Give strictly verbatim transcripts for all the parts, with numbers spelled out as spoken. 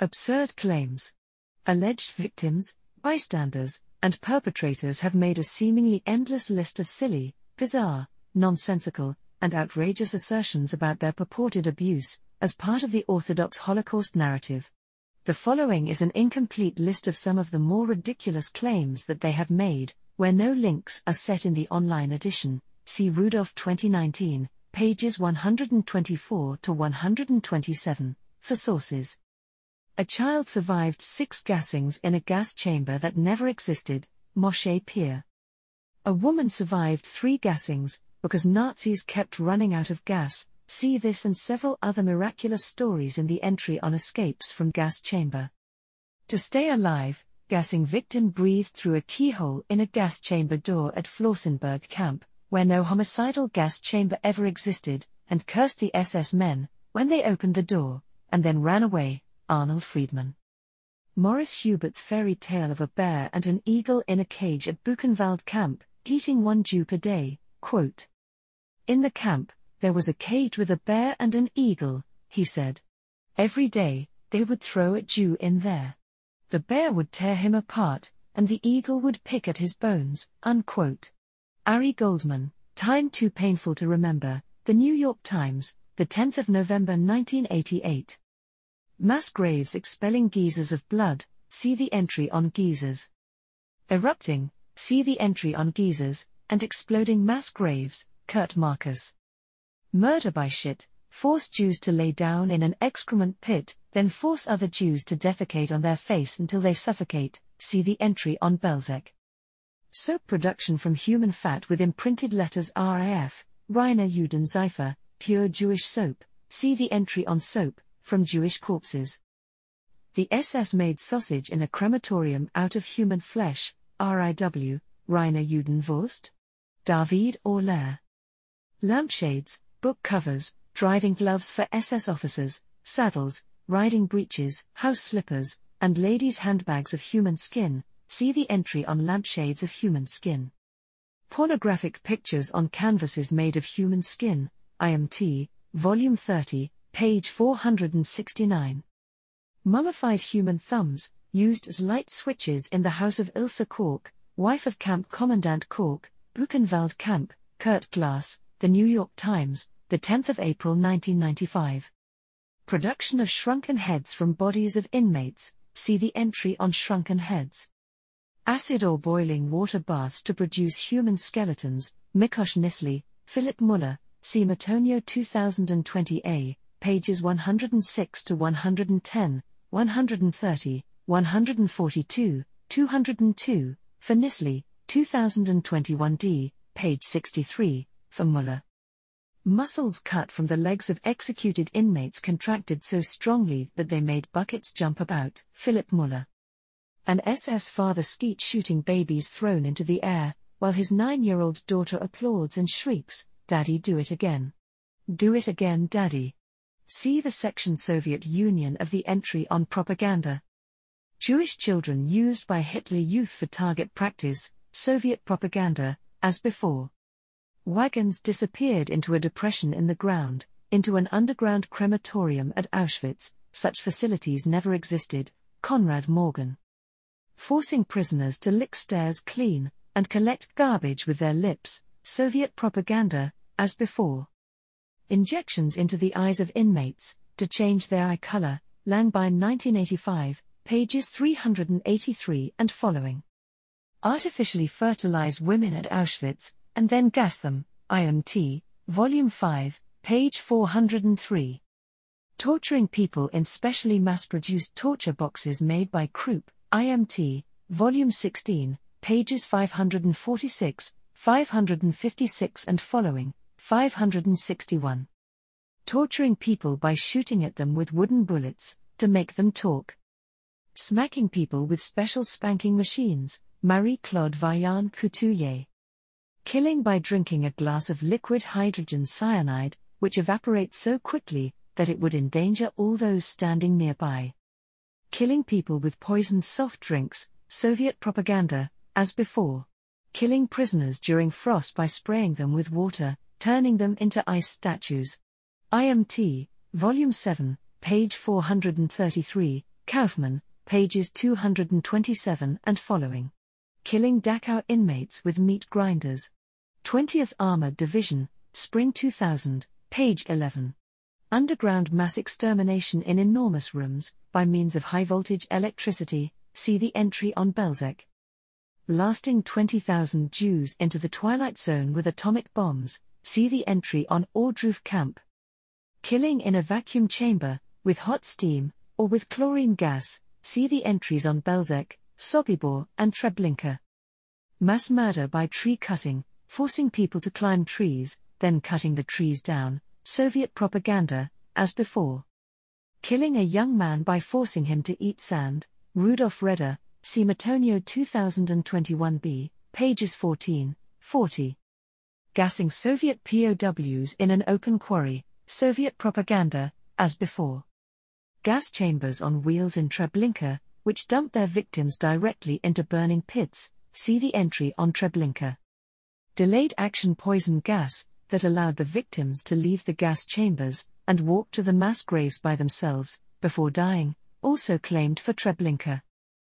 Absurd claims. Alleged victims, bystanders, and perpetrators have made a seemingly endless list of silly, bizarre, nonsensical, and outrageous assertions about their purported abuse, as part of the orthodox Holocaust narrative. The following is an incomplete list of some of the more ridiculous claims that they have made, where no links are set in the online edition. See Rudolph twenty nineteen, pages one hundred twenty-four to one hundred twenty-seven, for sources. A child survived six gassings in a gas chamber that never existed, Moshe Peer. A woman survived three gassings, because Nazis kept running out of gas. See this and several other miraculous stories in the entry on escapes from gas chamber. To stay alive, gassing victim breathed through a keyhole in a gas chamber door at Flossenburg camp, where no homicidal gas chamber ever existed, and cursed the S S men when they opened the door, and then ran away. Arnold Friedman. Morris Hubert's fairy tale of a bear and an eagle in a cage at Buchenwald camp, eating one Jew per day. Quote, "In the camp, there was a cage with a bear and an eagle," he said. "Every day, they would throw a Jew in there. The bear would tear him apart, and the eagle would pick at his bones." Unquote. Ari Goldman, Time Too Painful to Remember, The New York Times, the tenth of November nineteen eighty-eight. Mass graves expelling geysers of blood, see the entry on geysers. Erupting, see the entry on geysers, and exploding mass graves, Kurt Marcus. Murder by shit, force Jews to lay down in an excrement pit, then force other Jews to defecate on their face until they suffocate, see the entry on Belzec. Soap production from human fat with imprinted letters R A F, Reiner Judenseifer, pure Jewish soap, see the entry on soap, from Jewish corpses. The S S made sausage in a crematorium out of human flesh, R I W, Reiner Judenwurst. David Orler. Lampshades, book covers, driving gloves for S S officers, saddles, riding breeches, house slippers, and ladies' handbags of human skin, see the entry on lampshades of human skin. Pornographic pictures on canvases made of human skin, I M T, Volume thirty, page four hundred sixty-nine. Mummified human thumbs, used as light switches in the house of Ilse Kork, wife of Camp Commandant Kork, Buchenwald Camp, Kurt Glass, The New York Times, the tenth of April nineteen ninety-five. Production of shrunken heads from bodies of inmates, see the entry on shrunken heads. Acid or boiling water baths to produce human skeletons, Mikosh Nisli, Philip Muller, see Matonio two thousand twenty A, pages one hundred six to one hundred ten, one hundred thirty, one hundred forty-two, two hundred two, for Nisli, two thousand twenty-one D, page sixty-three, for Muller. Muscles cut from the legs of executed inmates contracted so strongly that they made buckets jump about, Philip Muller. An S S father skeet shooting babies thrown into the air, while his nine-year-old daughter applauds and shrieks, "Daddy, do it again. Do it again, Daddy." See the section Soviet Union of the entry on propaganda. Jewish children used by Hitler Youth for target practice, Soviet propaganda, as before. Wagons disappeared into a depression in the ground, into an underground crematorium at Auschwitz. Such facilities never existed, Konrad Morgan. Forcing prisoners to lick stairs clean, and collect garbage with their lips, Soviet propaganda, as before. Injections into the eyes of inmates, to change their eye color, Langbein nineteen eighty-five, pages three hundred eighty-three and following. Artificially fertilize women at Auschwitz, and then gas them, I M T, Volume five, page four hundred three. Torturing people in specially mass-produced torture boxes made by Krupp, I M T, Volume sixteen, pages five hundred forty-six, five hundred fifty-six and following, five hundred sixty-one. Torturing people by shooting at them with wooden bullets, to make them talk. Smacking people with special spanking machines, Marie-Claude Vaillant Couturier. Killing by drinking a glass of liquid hydrogen cyanide, which evaporates so quickly that it would endanger all those standing nearby. Killing people with poisoned soft drinks, Soviet propaganda, as before. Killing prisoners during frost by spraying them with water, turning them into ice statues. I M T, Volume seven, page four hundred thirty-three, Kaufman, pages two hundred twenty-seven and following. Killing Dachau inmates with meat grinders. twentieth Armored Division, Spring two thousand, page eleven. Underground mass extermination in enormous rooms, by means of high-voltage electricity, see the entry on Belzec. Lasting twenty thousand Jews into the Twilight Zone with atomic bombs, see the entry on Ohrdruf Camp. Killing in a vacuum chamber, with hot steam, or with chlorine gas, see the entries on Belzec, Sobibor and Treblinka. Mass murder by tree cutting, forcing people to climb trees, then cutting the trees down, Soviet propaganda, as before. Killing a young man by forcing him to eat sand, Rudolf Reder, see Matonio two thousand twenty-one b, pages fourteen, forty. Gassing Soviet P O Ws in an open quarry, Soviet propaganda, as before. Gas chambers on wheels in Treblinka, which dump their victims directly into burning pits, see the entry on Treblinka. Delayed action poison gas, that allowed the victims to leave the gas chambers, and walk to the mass graves by themselves, before dying, also claimed for Treblinka.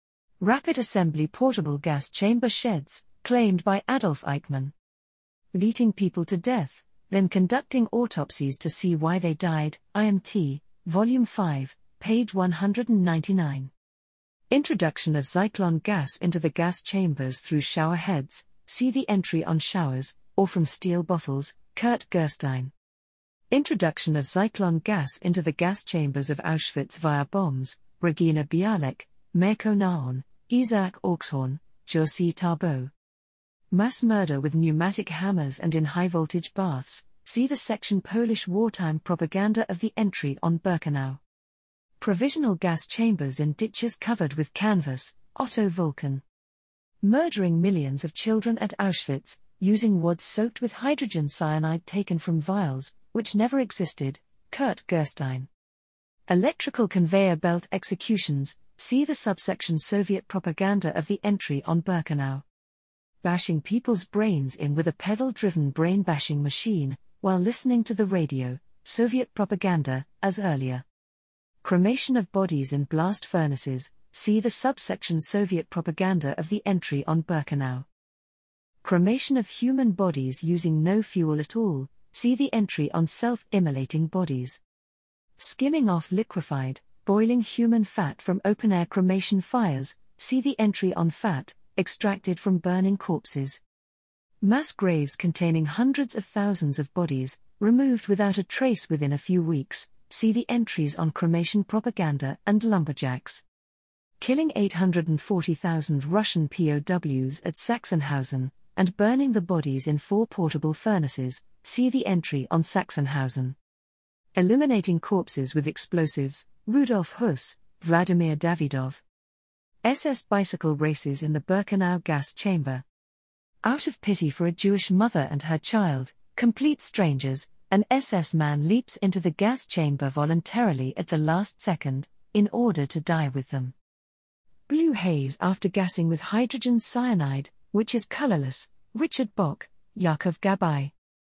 Rapid assembly portable gas chamber sheds, claimed by Adolf Eichmann. Beating people to death, then conducting autopsies to see why they died, I M T, Volume five, page one hundred ninety-nine. Introduction of Zyklon gas into the gas chambers through shower heads, see the entry on showers, or from steel bottles, Kurt Gerstein. Introduction of Zyklon gas into the gas chambers of Auschwitz via bombs, Regina Bialek, Mirko Naon, Isaac Auxhorn, Josie Tarbow. Mass murder with pneumatic hammers and in high-voltage baths, see the section Polish wartime propaganda of the entry on Birkenau. Provisional gas chambers in ditches covered with canvas, Otto Vulcan. Murdering millions of children at Auschwitz, using wads soaked with hydrogen cyanide taken from vials, which never existed, Kurt Gerstein. Electrical conveyor belt executions, see the subsection Soviet propaganda of the entry on Birkenau. Bashing people's brains in with a pedal-driven brain-bashing machine, while listening to the radio, Soviet propaganda, as earlier. Cremation of bodies in blast furnaces, see the subsection Soviet propaganda of the entry on Birkenau. Cremation of human bodies using no fuel at all, see the entry on self-immolating bodies. Skimming off liquefied, boiling human fat from open-air cremation fires, see the entry on fat, extracted from burning corpses. Mass graves containing hundreds of thousands of bodies, removed without a trace within a few weeks, see the entries on cremation propaganda and lumberjacks. Killing eight hundred forty thousand Russian P O Ws at Sachsenhausen, and burning the bodies in four portable furnaces, see the entry on Sachsenhausen. Eliminating corpses with explosives, Rudolf Huss, Vladimir Davidov. S S bicycle races in the Birkenau gas chamber. Out of pity for a Jewish mother and her child, complete strangers, an S S man leaps into the gas chamber voluntarily at the last second, in order to die with them. Blue haze after gassing with hydrogen cyanide, which is colorless, Richard Bock, Yakov Gabai.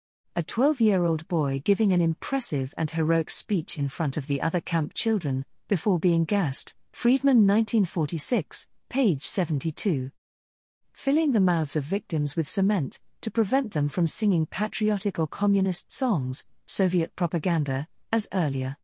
A twelve-year-old boy giving an impressive and heroic speech in front of the other camp children, before being gassed, Friedman nineteen forty-six, page seventy-two. Filling the mouths of victims with cement, to prevent them from singing patriotic or communist songs, Soviet propaganda, as earlier.